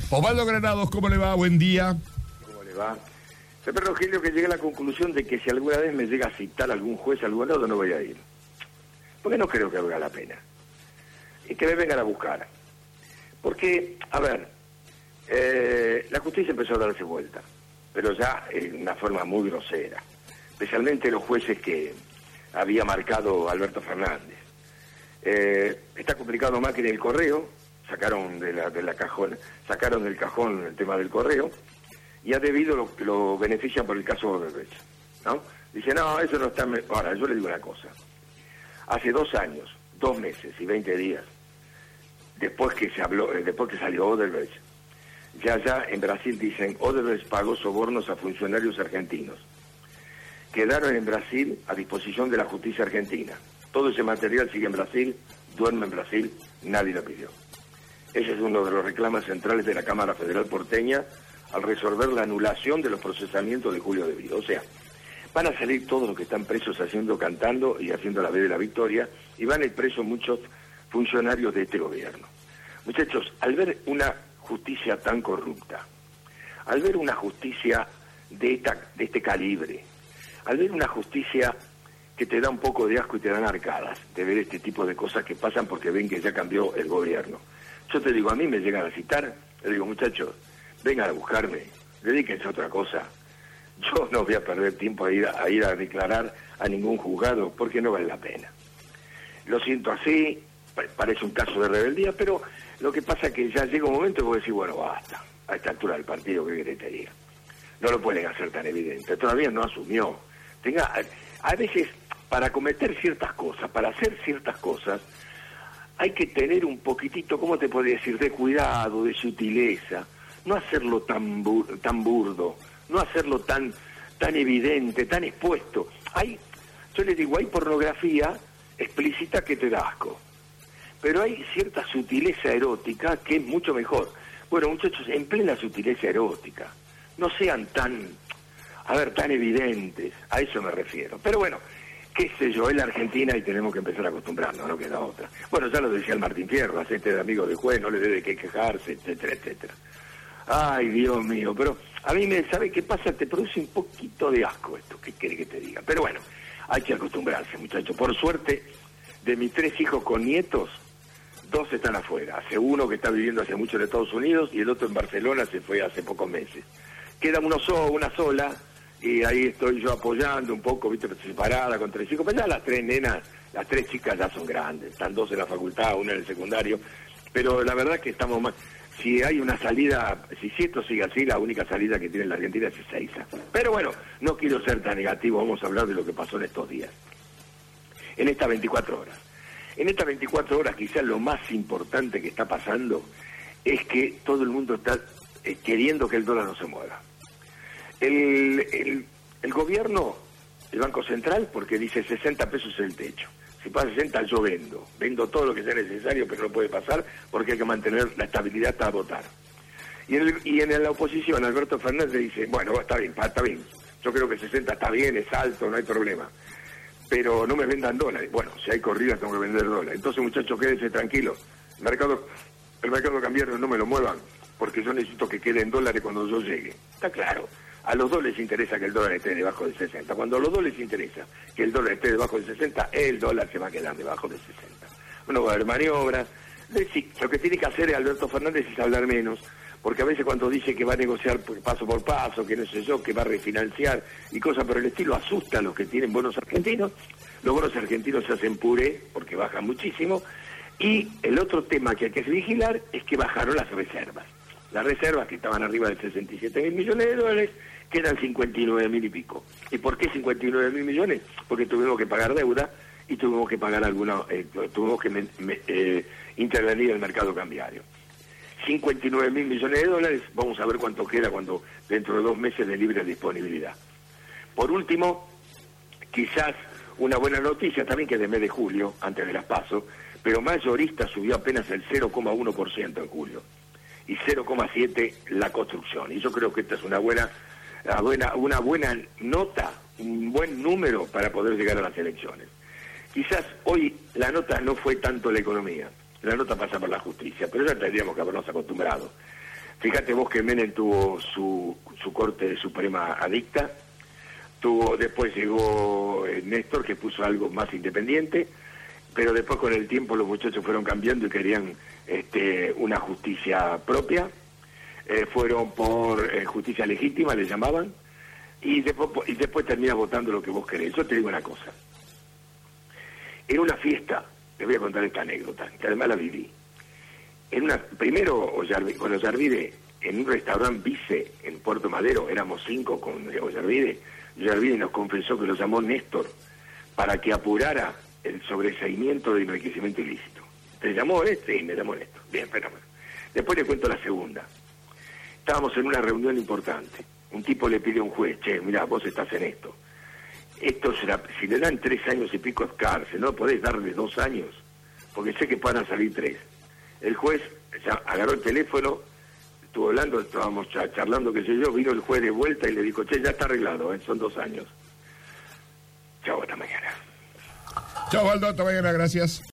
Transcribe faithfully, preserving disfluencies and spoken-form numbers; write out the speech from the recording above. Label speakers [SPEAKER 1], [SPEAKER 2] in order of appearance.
[SPEAKER 1] Osvaldo Granados, ¿cómo le va? Buen día.
[SPEAKER 2] ¿Cómo le va? Pepe Rogelio, que llegué a la conclusión de que si alguna vez me llega a citar algún juez a algún lado, no voy a ir. Porque no creo que valga la pena. Y que me vengan a buscar. Porque, a ver, eh, la justicia empezó a darse vuelta, pero ya en una forma muy grosera. Especialmente los jueces que había marcado Alberto Fernández. Eh, está complicado más que en el correo, sacaron de la, de la cajón, sacaron del cajón el tema del correo, y ha debido lo, lo benefician por el caso Odebrecht, ¿no? Dice, no, eso no está... Ahora, yo le digo una cosa. Hace dos años, dos meses y veinte días, después que se habló, después que salió Odebrecht, ya ya en Brasil dicen, Odebrecht pagó sobornos a funcionarios argentinos. Quedaron en Brasil a disposición de la justicia argentina. Todo ese material sigue en Brasil, duerme en Brasil, nadie lo pidió. Ese es uno de los reclamos centrales de la Cámara Federal porteña al resolver la anulación de los procesamientos de Julio De Vido. O sea, van a salir todos los que están presos haciendo, cantando y haciendo la B de la victoria, y van a ir presos muchos funcionarios de este gobierno. Muchachos, al ver una justicia tan corrupta, al ver una justicia de, esta, de este calibre, al ver una justicia que te da un poco de asco y te dan arcadas de ver este tipo de cosas que pasan porque ven que ya cambió el gobierno. Yo te digo, a mí me llegan a citar, le digo, muchachos, vengan a buscarme, dedíquense a otra cosa. Yo no voy a perder tiempo a ir a, a ir a declarar a ningún juzgado porque no vale la pena. Lo siento así, parece un caso de rebeldía, pero lo que pasa es que ya llega un momento que vos decís, bueno, basta, a esta altura del partido, ¿qué querés que te diga? No lo pueden hacer tan evidente, todavía no asumió. Tenga, a veces, para cometer ciertas cosas, para hacer ciertas cosas, hay que tener un poquitito, ¿cómo te podría decir?, de cuidado, de sutileza, no hacerlo tan bur, tan burdo, no hacerlo tan tan evidente, tan expuesto. Hay, yo les digo, hay pornografía explícita que te da asco, pero hay cierta sutileza erótica que es mucho mejor. Bueno, muchachos, en plena sutileza erótica, no sean tan, a ver, tan evidentes, a eso me refiero. Pero bueno, qué sé yo, es la Argentina y tenemos que empezar a acostumbrarnos, no queda otra. Bueno, ya lo decía el Martín Fierro, hacete de amigo del juez, no le debe que quejarse, etcétera, etcétera. Ay, Dios mío, pero a mí me, ¿sabe qué pasa? Te produce un poquito de asco esto, ¿qué quiere que te diga? Pero bueno, hay que acostumbrarse, muchachos. Por suerte, de mis tres hijos con nietos, dos están afuera. Hace uno que está viviendo hace mucho en Estados Unidos y el otro en Barcelona, se fue hace pocos meses. Queda uno solo, una sola, y ahí estoy yo apoyando un poco, viste, separada con tres hijos. Pero ya las tres nenas, las tres chicas ya son grandes, están dos en la facultad, una en el secundario, pero la verdad que estamos más... Si hay una salida, si esto sigue así, la única salida que tiene la Argentina es Ezeiza. Pero bueno, no quiero ser tan negativo, vamos a hablar de lo que pasó en estos días. En estas veinticuatro horas. En estas veinticuatro horas quizás lo más importante que está pasando es que todo el mundo está eh, queriendo que el dólar no se mueva. El, el, el gobierno, el Banco Central, porque dice sesenta pesos es el techo. Si pasa sesenta yo vendo, vendo todo lo que sea necesario, pero no puede pasar porque hay que mantener la estabilidad hasta votar. Y en, el, y en la oposición Alberto Fernández dice, bueno, está bien, está bien, yo creo que sesenta está bien, es alto, no hay problema, pero no me vendan dólares. Bueno, si hay corridas tengo que vender dólares. Entonces, muchachos, quédense tranquilos, el mercado, el mercado cambiario no me lo muevan, porque yo necesito que quede en dólares cuando yo llegue. Está claro. A los dos les interesa que el dólar esté debajo de sesenta. Cuando a los dos les interesa que el dólar esté debajo de sesenta, el dólar se va a quedar debajo de sesenta. Bueno, va a haber maniobras. Sí, lo que tiene que hacer Alberto Fernández es hablar menos, porque a veces cuando dice que va a negociar paso por paso, que no sé yo, que va a refinanciar y cosas por el estilo, asusta a los que tienen bonos argentinos. Los bonos argentinos se hacen puré porque bajan muchísimo. Y el otro tema que hay que vigilar es que bajaron las reservas. Las reservas, que estaban arriba de sesenta y siete mil millones de dólares, quedan cincuenta y nueve mil y pico. ¿Y por qué cincuenta y nueve mil millones? Porque tuvimos que pagar deuda y tuvimos que pagar alguna, eh, tuvimos que me, me, eh, intervenir en el mercado cambiario. cincuenta y nueve mil millones de dólares, vamos a ver cuánto queda cuando dentro de dos meses de libre disponibilidad. Por último, quizás una buena noticia también, que es de mes de julio, antes de las PASO, pero mayorista subió apenas el cero coma uno por ciento en julio y cero coma siete por ciento la construcción. Y yo creo que esta es una buena, una buena, una buena nota, un buen número para poder llegar a las elecciones. Quizás hoy la nota no fue tanto la economía, la nota pasa por la justicia, pero ya tendríamos que habernos acostumbrado. Fíjate vos que Menem tuvo su, su Corte Suprema adicta, tuvo después llegó eh, Néstor, que puso algo más independiente, pero después con el tiempo los muchachos fueron cambiando y querían este, una justicia propia, eh, fueron por eh, justicia legítima, le llamaban, y después, y después terminas votando lo que vos querés. Yo te digo una cosa, en una fiesta, te voy a contar esta anécdota, que además la viví. En una, primero, Ollarvide, con Ollarvide, en un restaurante Vice, en Puerto Madero, éramos cinco con Ollarvide, Ollarvide nos confesó que lo llamó Néstor para que apurara el sobreseimiento de enriquecimiento ilícito. ¿Te llamó este? Sí, me llamó Néstor. Bien, fenómeno. Después le cuento la segunda. Estábamos en una reunión importante. Un tipo le pide a un juez, che, mirá, vos estás en esto. Esto será, si le dan tres años y pico de cárcel, no podés darle dos años, porque sé que van a salir tres. El juez ya agarró el teléfono, estuvo hablando, estábamos charlando, qué sé yo, vino el juez de vuelta y le dijo, che, ya está arreglado, ¿eh? Son dos años. Chao, hasta mañana.
[SPEAKER 1] Chao, Waldo, hasta mañana, gracias.